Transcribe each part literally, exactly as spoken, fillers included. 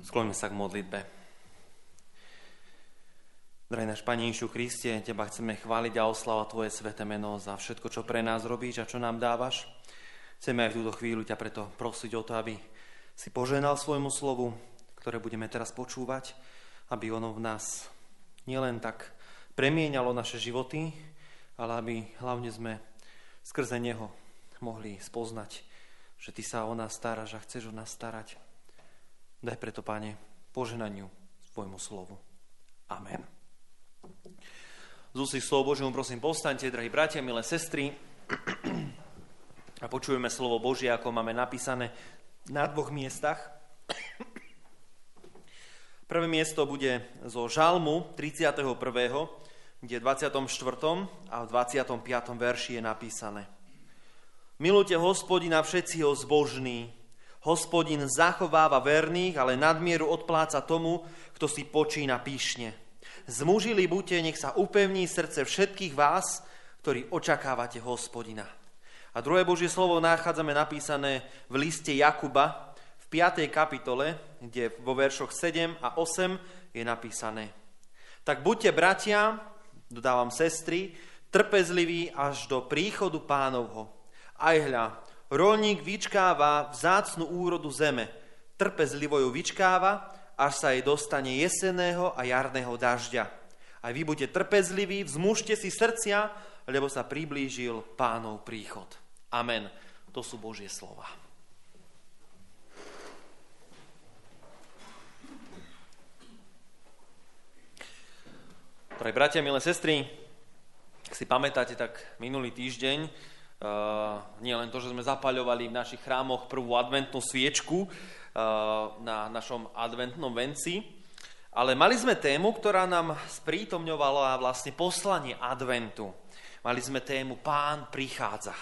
Skloňme sa k modlitbe. Drahý náš Pane Ježišu Kriste, Teba chceme chváliť a oslavovať Tvoje sväté meno za všetko, čo pre nás robíš a čo nám dávaš. Chceme aj v túto chvíľu ťa preto prosiť o to, aby si požehnal svojmu slovu, ktoré budeme teraz počúvať, aby ono v nás nielen tak premieňalo naše životy, ale aby hlavne sme skrze neho mohli spoznať, že Ty sa o nás staráš a chceš o nás starať. Daj preto, Pane, požehnaniu svojmu slovu. Amen. Z ústy slovo Božiemu prosím, povstaňte, drahí bratia, milé sestry, a počujeme slovo Božie, ako máme napísané na dvoch miestach. Prvé miesto bude zo Žalmu tridsiateho prvého, kde v dvadsiatom štvrtom a v dvadsiatom piatom verši je napísané: Milujte Hospodina všetci ho zbožní. Hospodin zachováva verných, ale nadmieru odpláca tomu, kto si počína pyšne. Zmužili buďte, nech sa upevní srdce všetkých vás, ktorí očakávate Hospodina. A druhé Božie slovo nachádzame napísané v liste Jakuba v piatej kapitole, kde vo veršoch sedem a osem je napísané: Tak buďte, bratia, dodávam sestry, trpezliví až do príchodu Pánovho. Aj hľa, roľník vyčkáva vzácnu úrodu zeme, trpezlivo ju vyčkáva, až sa jej dostane jesenného a jarného dažďa. Aj vy buďte trpezliví, vzmužte si srdcia, lebo sa priblížil Pánov príchod. Amen. To sú Božie slova. Drahí bratia, milé sestry, ak si pamätáte, tak minulý týždeň Uh, nie len to, že sme zapaľovali v našich chrámoch prvú adventnú sviečku uh, na našom adventnom venci, ale mali sme tému, ktorá nám sprítomňovala vlastne poslanie adventu. Mali sme tému Pán prichádza.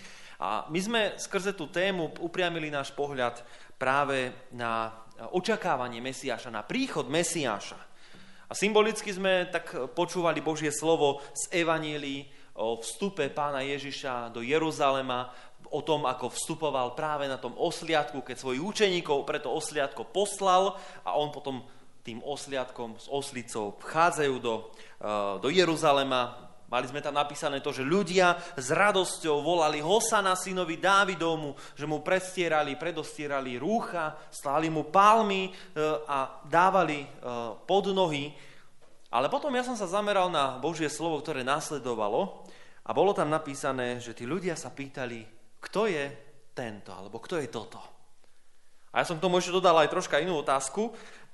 A my sme skrze tú tému upriamili náš pohľad práve na očakávanie Mesiáša, na príchod Mesiáša. A symbolicky sme tak počúvali Božie slovo z Evanjelií o vstupe Pána Ježiša do Jeruzalema, o tom, ako vstupoval práve na tom osliadku, keď svojich učeníkov pre to osliadko poslal a on potom tým osliadkom s oslicou vchádzajú do, do Jeruzalema. Mali sme tam napísané to, že ľudia s radosťou volali Hosana synovi Dávidovmu, že mu predstierali, predostierali rúcha, stáli mu palmy a dávali pod nohy. Ale potom ja som sa zameral na Božie slovo, ktoré nasledovalo a bolo tam napísané, že tí ľudia sa pýtali, kto je tento, alebo kto je toto. A ja som k tomu ešte dodal aj troška inú otázku,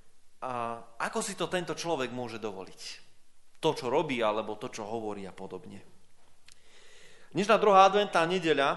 a ako si to tento človek môže dovoliť. To, čo robí, alebo to, čo hovorí a podobne. Dnešná druhá adventná nedeľa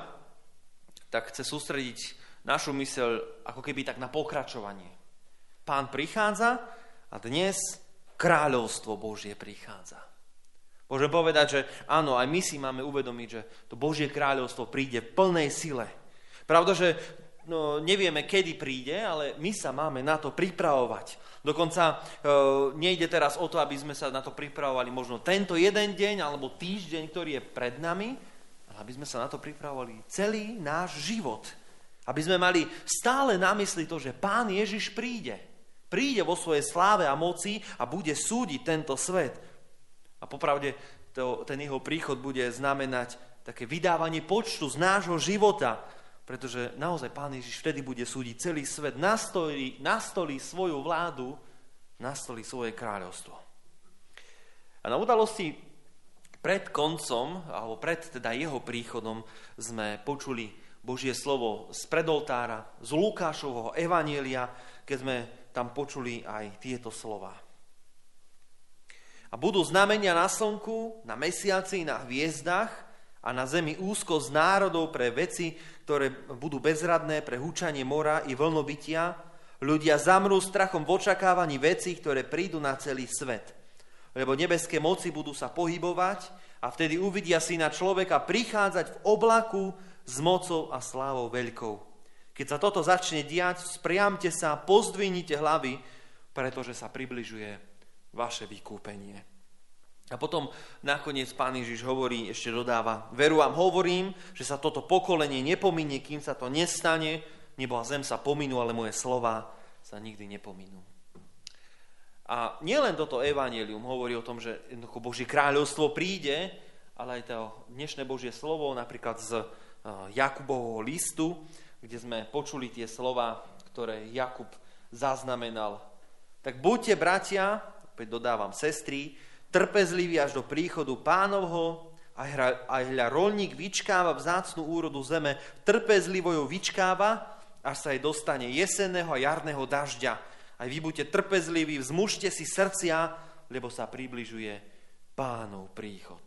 tak chce sústrediť našu myseľ ako keby tak na pokračovanie. Pán prichádza a dnes kráľovstvo Božie prichádza. Môžem povedať, že áno, aj my si máme uvedomiť, že to Božie kráľovstvo príde v plnej sile. Pravda, že no, nevieme, kedy príde, ale my sa máme na to pripravovať. Dokonca e, nejde teraz o to, aby sme sa na to pripravovali možno tento jeden deň alebo týždeň, ktorý je pred nami, ale aby sme sa na to pripravovali celý náš život. Aby sme mali stále na mysli to, že Pán Ježiš príde. Príde vo svojej sláve a moci a bude súdiť tento svet. A popravde to, ten jeho príchod bude znamenať také vydávanie počtu z nášho života, pretože naozaj Pán Ježiš vtedy bude súdiť celý svet, nastolí, nastolí svoju vládu, nastolí svoje kráľovstvo. A na udalosti pred koncom, alebo pred teda jeho príchodom sme počuli Božie slovo z predoltára, z Lukášovho evanjelia, keď sme tam počuli aj tieto slová. A budú znamenia na slnku, na mesiaci, na hviezdach a na zemi úzko z národov pre veci, ktoré budú bezradné, pre húčanie mora i vlnobytia. Ľudia zamrú strachom v očakávaní vecí, ktoré prídu na celý svet. Lebo nebeské moci budú sa pohybovať a vtedy uvidia Syna človeka prichádzať v oblaku s mocou a slávou veľkou. Keď sa toto začne diať, spriamte sa, pozdvihnite hlavy, pretože sa približuje vaše vykúpenie. A potom nakoniec Pán Ježiš hovorí, ešte dodáva, veru vám hovorím, že sa toto pokolenie nepominie, kým sa to nestane, nebo a zem sa pominú, ale moje slová sa nikdy nepominú. A nielen toto evanjelium hovorí o tom, že jednoducho Božie kráľovstvo príde, ale aj to dnešné Božie slovo, napríklad z Jakubovho listu, kde sme počuli tie slova, ktoré Jakub zaznamenal. Tak buďte, bratia, opäť dodávam sestry, trpezliví až do príchodu Pánovho, aj hľa roľník vyčkáva vzácnu úrodu zeme, trpezlivo ju vyčkáva, až sa jej dostane jesenného a jarného dažďa. Aj vy buďte trpezliví, vzmužte si srdcia, lebo sa približuje Pánov príchod.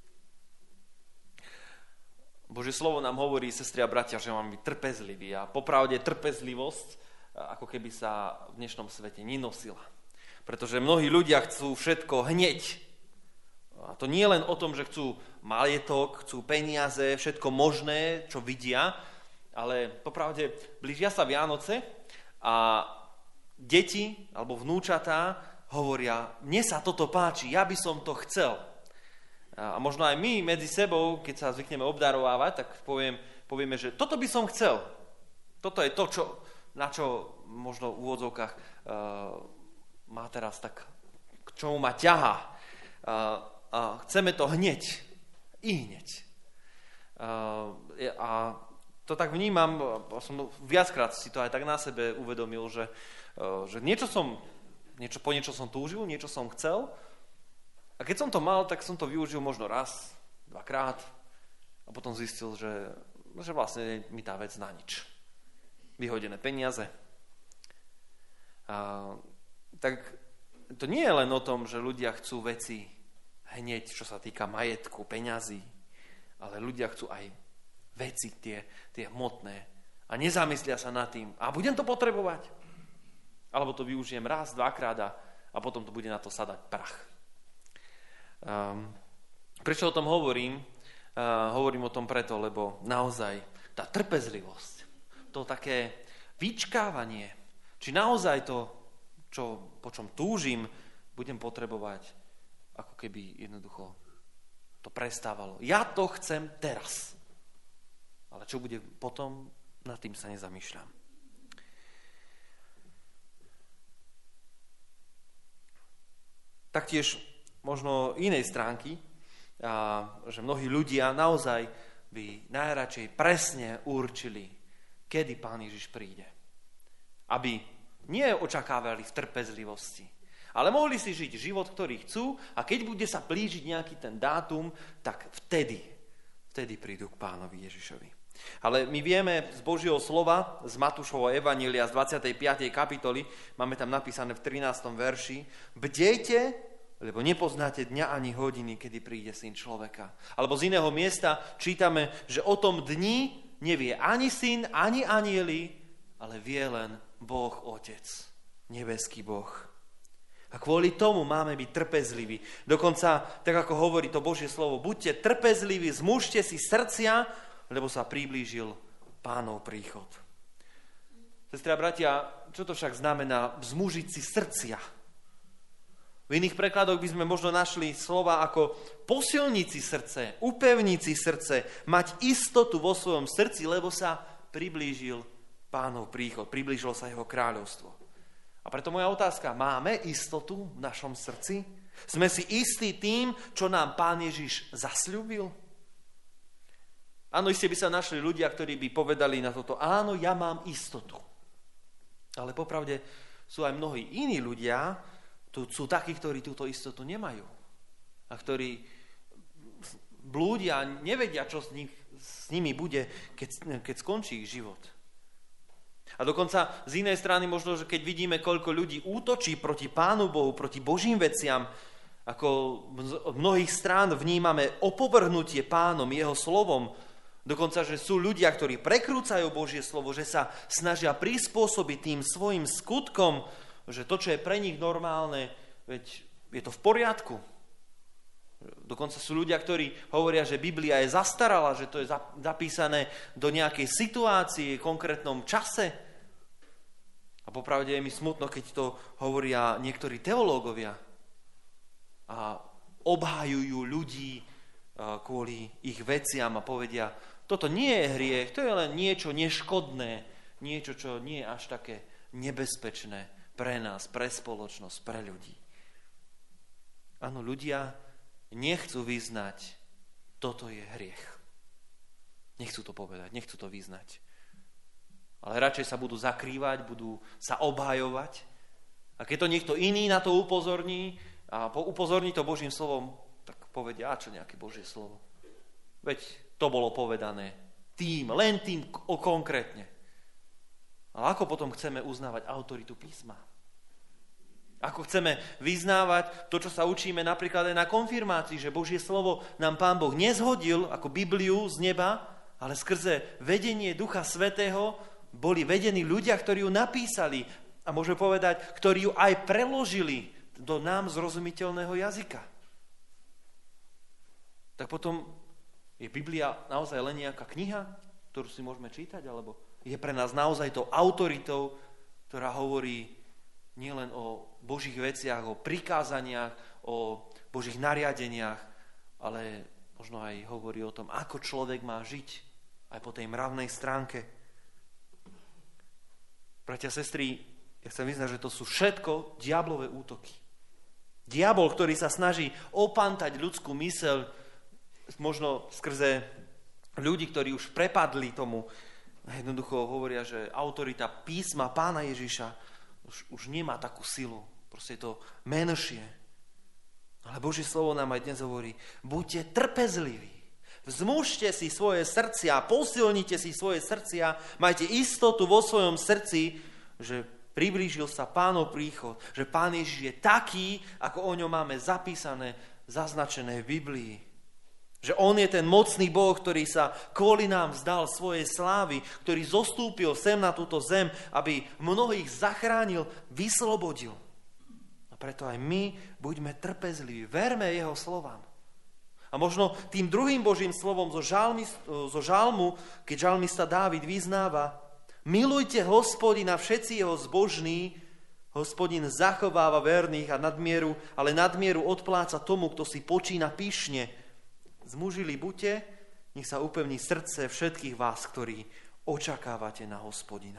Božie slovo nám hovorí, sestri a bratia, že máme byť trpezliví. A popravde trpezlivosť ako keby sa v dnešnom svete nenosila. Pretože mnohí ľudia chcú všetko hneď. A to nie len o tom, že chcú majetok, chcú peniaze, všetko možné, čo vidia, ale popravde blížia sa Vianoce a deti alebo vnúčatá hovoria, mne sa toto páči, ja by som to chcel. A možno aj my medzi sebou, keď sa zvykneme obdarovávať, tak poviem, povieme, že toto by som chcel. Toto je to, čo, na čo možno v úvodzovkách uh, má teraz tak, k čomu ma ťahá. Uh, uh, chceme to hneď. I hneď. Uh, a to tak vnímam, som viackrát si to aj tak na sebe uvedomil, že, uh, že niečo som, niečo, po niečo som túžil, niečo som chcel. A keď som to mal, tak som to využil možno raz, dvakrát a potom zistil, že, že vlastne mi tá vec na nič. Vyhodené peniaze. A, tak to nie je len o tom, že ľudia chcú veci hneď, čo sa týka majetku, peňazí, ale ľudia chcú aj veci, tie, tie hmotné a nezamyslia sa nad tým, a budem to potrebovať. Alebo to využijem raz, dvakrát a, a potom to bude na to sadať prach. Um, prečo o tom hovorím? Uh, hovorím o tom preto, lebo naozaj tá trpezlivosť, to také vyčkávanie, či naozaj to, čo, po čom túžim, budem potrebovať, ako keby jednoducho to prestávalo. Ja to chcem teraz. Ale čo bude potom, nad tým sa nezamýšľam. Taktiež možno inej stránky, a, že mnohí ľudia naozaj by najradšej presne určili, kedy Pán Ježiš príde. Aby nie očakávali v trpezlivosti, ale mohli si žiť život, ktorý chcú, a keď bude sa blížiť nejaký ten dátum, tak vtedy, vtedy prídu k Pánovi Ježišovi. Ale my vieme z Božieho slova, z Matúšovho evanjelia z dvadsiatej piatej kapitoly, máme tam napísané v trinástom verši, bdejte, lebo nepoznáte dňa ani hodiny, kedy príde Syn človeka. Alebo z iného miesta čítame, že o tom dni nevie ani Syn, ani anjeli, ale vie len Boh Otec, nebeský Boh. A kvôli tomu máme byť trpezliví. Dokonca, tak ako hovorí to Božie slovo, buďte trpezliví, zmužte si srdcia, lebo sa priblížil Pánov príchod. Sestri a bratia, čo to však znamená vzmužiť si srdcia? V iných prekladoch by sme možno našli slova ako posilniť si srdce, upevniť si srdce, mať istotu vo svojom srdci, lebo sa priblížil Pánov príchod, priblížilo sa jeho kráľovstvo. A preto moja otázka, máme istotu v našom srdci? Sme si istí tým, čo nám Pán Ježiš zasľúbil? Áno, iste by sa našli ľudia, ktorí by povedali na toto, áno, ja mám istotu. Ale popravde sú aj mnohí iní ľudia, tu sú takí, ktorí túto istotu nemajú. A ktorí blúdia, nevedia, čo s, nich, s nimi bude, keď, keď skončí ich život. A dokonca z inej strany možno, že keď vidíme, koľko ľudí útočí proti Pánu Bohu, proti Božím veciam, ako od mnohých strán vnímame opovrhnutie Pánom, jeho slovom, dokonca, že sú ľudia, ktorí prekrúcajú Božie slovo, že sa snažia prispôsobiť tým svojim skutkom, že to, čo je pre nich normálne, veď je to v poriadku. Dokonca sú ľudia, ktorí hovoria, že Biblia je zastarala, že to je zapísané do nejakej situácii, v konkrétnom čase. A popravde je mi smutno, keď to hovoria niektorí teológovia a obhajujú ľudí kvôli ich veciam a povedia, toto nie je hriech, to je len niečo neškodné, niečo, čo nie je až také nebezpečné pre nás, pre spoločnosť, pre ľudí. Áno, ľudia nechcú vyznať, toto je hriech. Nechcú to povedať, nechcú to vyznať. Ale radšej sa budú zakrývať, budú sa obhajovať. A keď to niekto iný na to upozorní a upozorní to Božím slovom, tak povedia, a čo nejaké Božie slovo? Veď to bolo povedané tým, len tým o konkrétne. Ale ako potom chceme uznávať autoritu písma? Ako chceme vyznávať to, čo sa učíme napríklad aj na konfirmácii, že Božie slovo nám Pán Boh nezhodil ako Bibliu z neba, ale skrze vedenie Ducha Svätého boli vedení ľudia, ktorí ju napísali a môžeme povedať, ktorí ju aj preložili do nám zrozumiteľného jazyka. Tak potom je Biblia naozaj len nejaká kniha, ktorú si môžeme čítať, alebo je pre nás naozaj tou autoritou, ktorá hovorí nielen o Božích veciach, o prikázaniach, o Božích nariadeniach, ale možno aj hovorí o tom, ako človek má žiť aj po tej mravnej stránke. Bratia a sestry, ja chcem vyznať, že to sú všetko diablové útoky. Diabol, ktorý sa snaží opantať ľudskú myseľ, možno skrze ľudí, ktorí už prepadli tomu, jednoducho hovoria, že autorita písma Pána Ježiša už, už nemá takú silu. Proste je to menšie. Ale Božie slovo nám aj dnes hovorí, buďte trpezliví, vzmužte si svoje srdcia, posilnite si svoje srdcia, majte istotu vo svojom srdci, že priblížil sa Pánov príchod, že Pán Ježiš je taký, ako o ňom máme zapísané, zaznačené v Biblii. Že on je ten mocný Boh, ktorý sa kvôli nám vzdal svojej slávy, ktorý zostúpil sem na túto zem, aby mnohých zachránil, vyslobodil. A preto aj my buďme trpezliví, verme jeho slovám. A možno tým druhým Božím slovom zo, žalmi, zo žalmu, keď žalmista Dávid vyznáva, milujte Hospodina všetci jeho zbožní, Hospodin zachováva verných a nadmieru, ale nadmieru odpláca tomu, kto si počína pyšne. Zmužili buďte, nech sa upevní srdce všetkých vás, ktorí očakávate na Hospodina.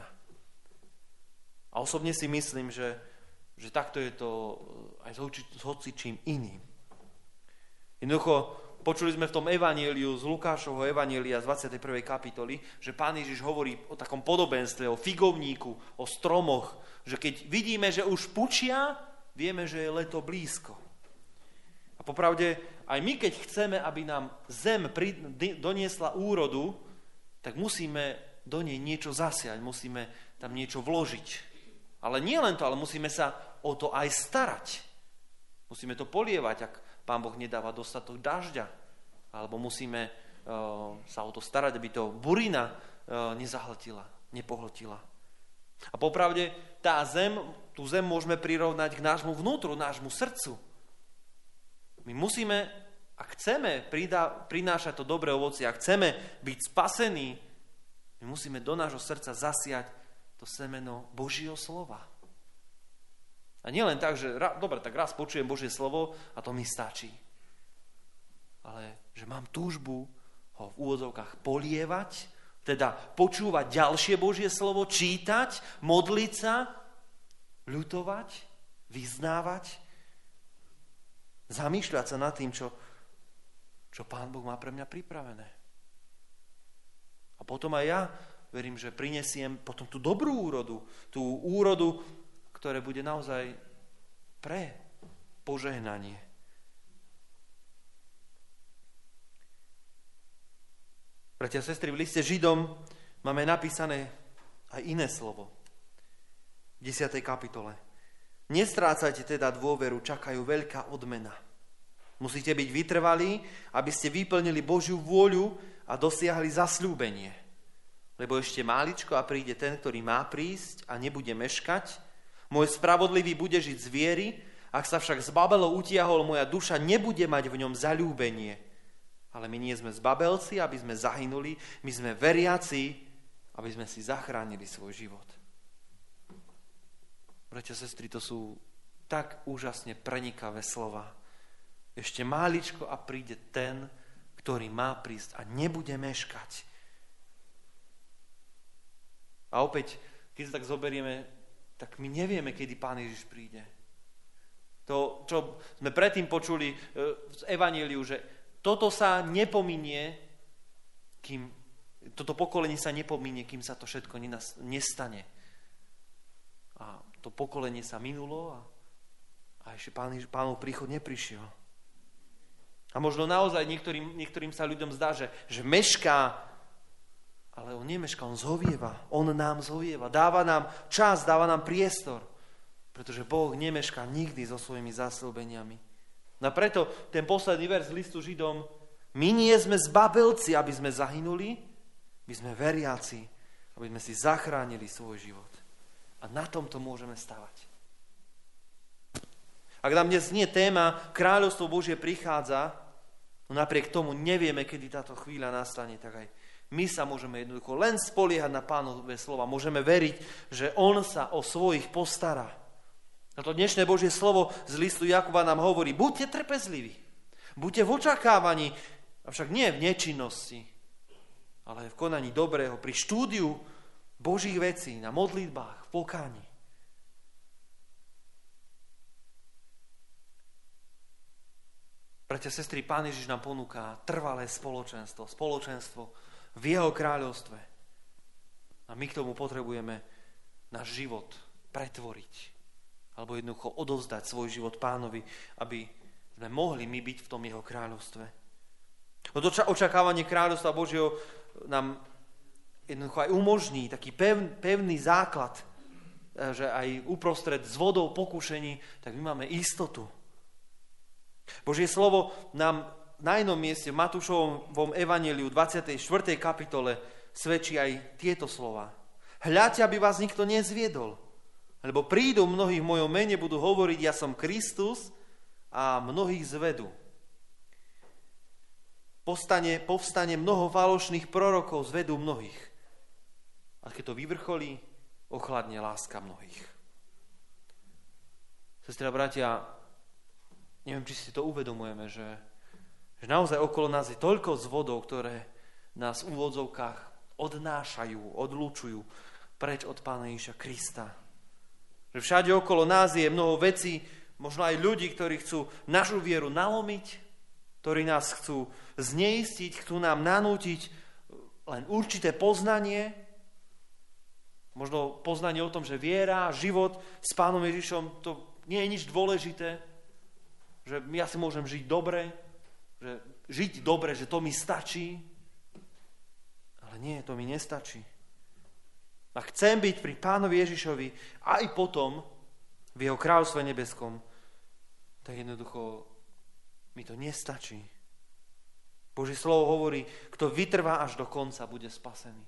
A osobne si myslím, že, že takto je to aj s hocičím iným. Jednoducho, počuli sme v tom evanjeliu z Lukášovho evanjelia z dvadsiatej prvej kapitoly, že Pán Ježiš hovorí o takom podobenstve, o figovníku, o stromoch, že keď vidíme, že už pučia, vieme, že je leto blízko. A popravde, aj my, keď chceme, aby nám zem doniesla úrodu, tak musíme do nej niečo zasiať, musíme tam niečo vložiť. Ale nie len to, ale musíme sa o to aj starať. Musíme to polievať, ak Pán Boh nedáva dostatok dažďa. Alebo musíme uh, sa o to starať, aby to burina uh, nezahltila, nepohltila. A popravde, tá zem, tú zem môžeme prirovnať k nášmu vnútru, nášmu srdcu. My musíme, ak chceme pridá, prinášať to dobré ovocie, ak chceme byť spasení, my musíme do nášho srdca zasiať to semeno Božieho slova. A nie len tak, že dobre, tak raz počujem Božie slovo a to mi stačí. Ale že mám túžbu ho v úvodzovkách polievať, teda počúvať ďalšie Božie slovo, čítať, modliť sa, ľutovať, vyznávať, zamýšľať sa nad tým, čo, čo Pán Boh má pre mňa pripravené. A potom aj ja verím, že prinesiem potom tú dobrú úrodu, tú úrodu, ktoré bude naozaj pre požehnanie. Bratia a sestry, v liste Židom máme napísané aj iné slovo. V desiatej kapitole. Nestrácajte teda dôveru, čakajú veľká odmena. Musíte byť vytrvalí, aby ste vyplnili Božiu vôľu a dosiahli zasľúbenie. Lebo ešte máličko a príde ten, ktorý má prísť a nebude meškať. Môj spravodlivý bude žiť z viery, ak sa však z Babelov utiahol, moja duša nebude mať v ňom zaľúbenie. Ale my nie sme zbabelci, aby sme zahynuli, my sme veriaci, aby sme si zachránili svoj život. Bratia a sestry, to sú tak úžasne prenikavé slova. Ešte máličko a príde ten, ktorý má prísť a nebude meškať. A opäť, keď sa tak zoberieme, tak my nevieme, kedy Pán Ježiš príde. To, čo sme predtým počuli z Evanjeliu, že toto sa nepominie, kým, toto pokolenie sa nepominie, kým sa to všetko nestane. A to pokolenie sa minulo a, a ešte pán, Pánov príchod neprišiel. A možno naozaj niektorým, niektorým sa ľuďom zdá, že, že mešká, ale on nemešká, on zhovieva. On nám zhovieva, dáva nám čas, dáva nám priestor, pretože Boh nemešká nikdy so svojimi zasľúbeniami. No a preto ten posledný verš listu Židom: my nie sme zbabelci, aby sme zahynuli, my sme veriaci, aby sme si zachránili svoj život. A na tomto môžeme stavať. Ak nám dnes nie téma kráľovstvo Božie prichádza, no napriek tomu nevieme, kedy táto chvíľa nastane, tak aj my sa môžeme jednoducho len spoliehať na Pánové slova. Môžeme veriť, že On sa o svojich postará. A to dnešné Božie slovo z listu Jakuba nám hovorí: buďte trpezliví, buďte v očakávaní, avšak nie v nečinnosti, ale v konaní dobrého, pri štúdiu Božích vecí, na modlitbách, v pokáni. Bratia, sestry, Pán Ježiš nám ponúka trvalé spoločenstvo, spoločenstvo v jeho kráľovstve. A my k tomu potrebujeme náš život pretvoriť, alebo jednoducho odovzdať svoj život Pánovi, aby sme mohli my byť v tom jeho kráľovstve. To očakávanie kráľovstva Božieho nám jednoducho aj umožní taký pevný, pevný základ, že aj uprostred z vodou pokušení, tak my máme istotu. Božie slovo nám na jednom mieste v Matúšovom evanjeliu dvadsiatej štvrtej kapitole svedčí aj tieto slova. Hľaďte, aby vás nikto nezviedol, lebo prídu mnohí v mojom mene, budú hovoriť: ja som Kristus, a mnohých zvedú. Povstane, povstane mnoho falošných prorokov, zvedú mnohých. A keď to vyvrcholí, ochladne láska mnohých. Sestra, bratia, neviem, či si to uvedomujeme, že, že naozaj okolo nás je toľko zvodov, ktoré nás v úvodzovkách odnášajú, odlúčujú preč od Pána Ježiša Krista. Že všade okolo nás je mnoho vecí, možno aj ľudí, ktorí chcú našu vieru nalomiť, ktorí nás chcú zneistiť, chcú nám nanútiť len určité poznanie, možno poznanie o tom, že viera, život s Pánom Ježišom, to nie je nič dôležité, že ja si môžem žiť dobre, že žiť dobre, že to mi stačí. Ale nie, to mi nestačí. A chcem byť pri Pánovi Ježišovi aj potom v jeho kráľovstve nebeskom, tak jednoducho mi to nestačí. Božie slovo hovorí: kto vytrvá až do konca, bude spasený.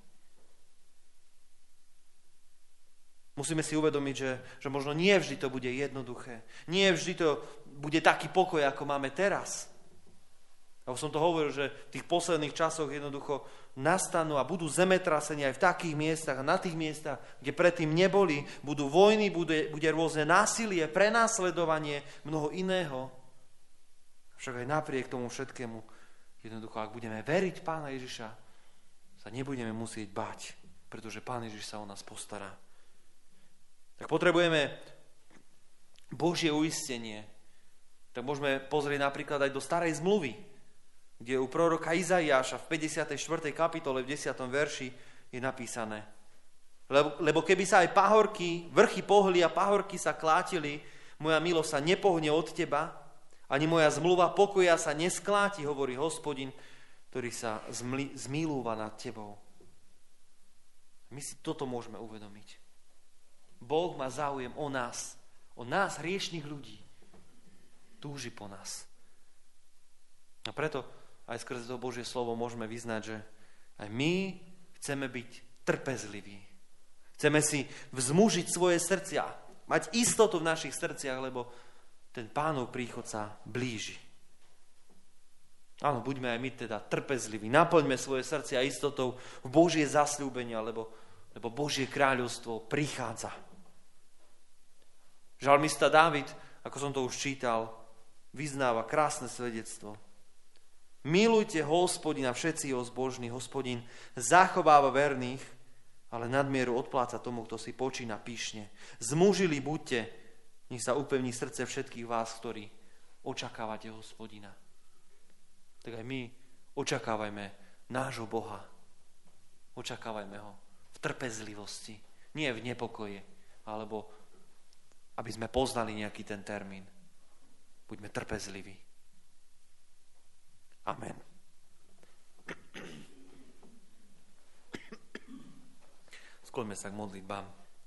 Musíme si uvedomiť, že, že možno nie vždy to bude jednoduché. Nie vždy to bude taký pokoj, ako máme teraz. A už som to hovoril, že v tých posledných časoch jednoducho nastanú a budú zemetrasenia aj v takých miestach a na tých miestach, kde predtým neboli. Budú vojny, bude, bude rôzne násilie, prenasledovanie, mnoho iného. Však aj napriek tomu všetkému, jednoducho, ak budeme veriť Pána Ježiša, sa nebudeme musieť báť, pretože Pán Ježiš sa o nás postará. Tak potrebujeme Božie uistenie. Tak môžeme pozrieť napríklad aj do Starej zmluvy, kde u proroka Izaiáša v päťdesiatej štvrtej kapitole v desiatom verši je napísané: lebo, lebo keby sa aj pahorky, vrchy pohli a pahorky sa klátili, moja milosť sa nepohne od teba, ani moja zmluva pokoja sa neskláti, hovorí Hospodin, ktorý sa zmli, zmilúva nad tebou. My si toto môžeme uvedomiť. Boh má záujem o nás, o nás, hriešných ľudí. Túži po nás. A preto aj skrze to Božie slovo môžeme vyznať, že aj my chceme byť trpezliví. Chceme si vzmužiť svoje srdcia, mať istotu v našich srdciach, lebo ten Pánov príchod sa blíži. Áno, buďme aj my teda trpezliví, naplňme svoje srdcia istotou v Božie zasľúbenia, lebo, lebo Božie kráľovstvo prichádza. Žalmista Dávid, ako som to už čítal, vyznáva krásne svedectvo. Milujte Hospodina, všetci jeho zbožní, Hospodin zachováva verných, ale nadmieru odpláca tomu, kto si počína pyšne. Zmužili buďte, nech sa upevní srdce všetkých vás, ktorí očakávate Hospodina. Tak aj my očakávajme nášho Boha. Očakávajme ho v trpezlivosti, nie v nepokoji, alebo aby sme poznali nejaký ten termín. Buďme trpezliví. Amen. Skloňme sa k modlitbám.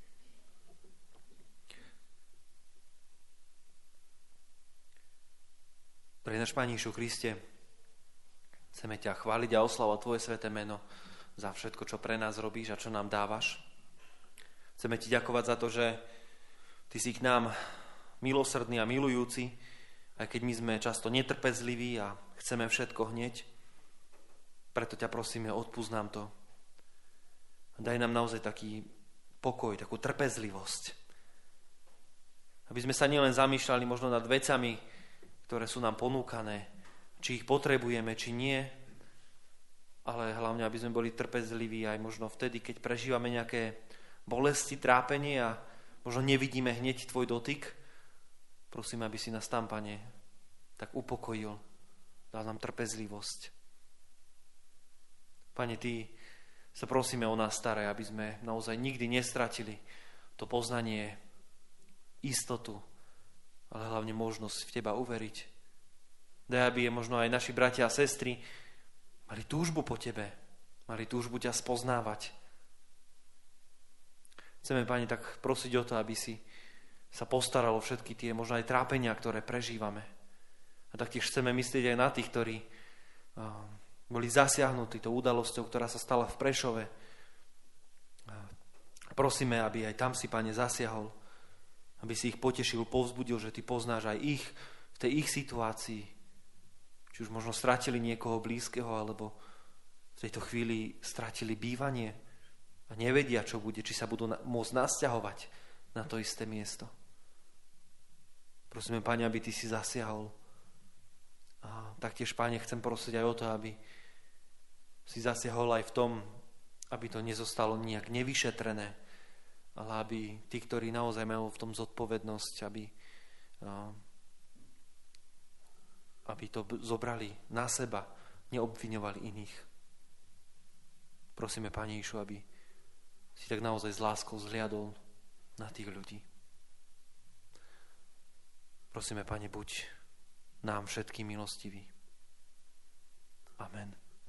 Pre náš Pane Ježišu Kriste, chceme ťa chváliť a oslavovať tvoje sväté meno za všetko, čo pre nás robíš a čo nám dávaš. Chceme ti ďakovať za to, že ty si k nám milosrdný a milujúci, aj keď my sme často netrpezliví a chceme všetko hneď. Preto ťa prosíme, odpusť nám to. Daj nám naozaj taký pokoj, takú trpezlivosť. Aby sme sa nielen zamýšľali možno nad vecami, ktoré sú nám ponúkané, či ich potrebujeme, či nie, ale hlavne, aby sme boli trpezliví aj možno vtedy, keď prežívame nejaké bolesti, trápenie a možno nevidíme hneď tvoj dotyk. Prosím, aby si nás tam, Pane, tak upokojil, dal nám trpezlivosť. Pane, ty sa prosíme o nás staré, aby sme naozaj nikdy nestratili to poznanie, istotu, ale hlavne možnosť v teba uveriť. Daj, aby je možno aj naši bratia a sestry mali túžbu po tebe, mali túžbu ťa spoznávať. Chceme, Pane, tak prosiť o to, aby si sa postaralo všetky tie možno aj trápenia, ktoré prežívame. A taktiež chceme myslieť aj na tých, ktorí boli zasiahnutí tou udalosťou, ktorá sa stala v Prešove. Prosíme, aby aj tam si, Pane, zasiahol, aby si ich potešil, povzbudil, že ty poznáš aj ich v tej ich situácii. Či už možno stratili niekoho blízkeho, alebo v tejto chvíli stratili bývanie a nevedia, čo bude, či sa budú môcť nasťahovať na to isté miesto. Prosíme, Pane, aby ty si zasiahol. A taktiež, Pane, chcem prosiť aj o to, aby si zasiahol aj v tom, aby to nezostalo nejak nevyšetrené, ale aby tí, ktorí naozaj majú v tom zodpovednosť, aby, aby to zobrali na seba, neobviňovali iných. Prosíme, Pane Ježišu, aby si tak naozaj s láskou zhliadol na tých ľudí. Prosíme, Pane, buď nám všetkým milostivý. Amen.